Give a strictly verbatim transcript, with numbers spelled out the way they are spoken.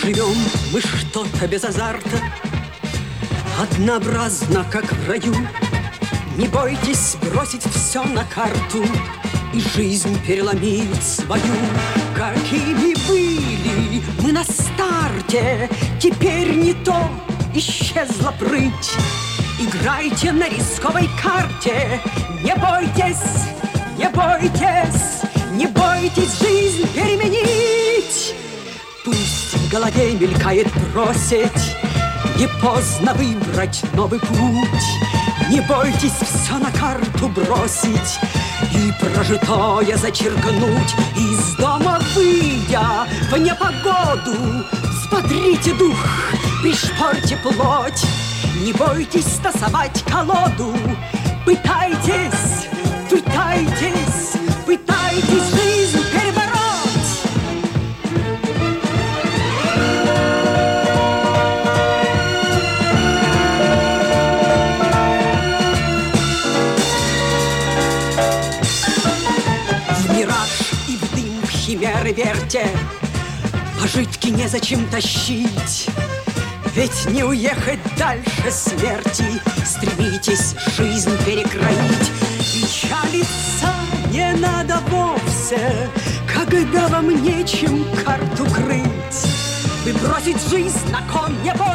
Живем мы что-то без азарта, однообразно, как в раю. Не бойтесь бросить все на карту и жизнь переломить свою. Какими были мы на старте, теперь не то, исчезла прыть. Играйте на рисковой карте, не бойтесь, не бойтесь, не бойтесь жизнь переменить. Пусть в голове мелькает бросить, не поздно выбрать новый путь. Не бойтесь все на карту бросить и прожитое зачеркнуть. Из дома выйдя в непогоду, взбодрите дух, пришпорьте плоть. Не бойтесь тасовать колоду, пытайтесь, пытайтесь, пытайтесь жизнь перебороть. Химеры верьте, пожитки незачем тащить, ведь не уехать дальше смерти. Стремитесь жизнь перекроить. Печалиться не надо вовсе, когда вам нечем карту крыть. Вы бросить жизнь на кон не бойтесь.